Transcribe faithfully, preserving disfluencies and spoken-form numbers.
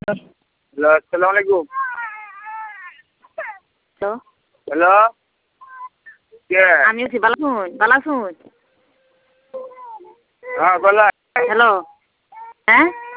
Hello আসসালামু আলাইকুম। Hello hello কে? আমি আছি ভালো আছুন ভালো আছুন? হ্যাঁ বলা হ্যালো হ্যাঁ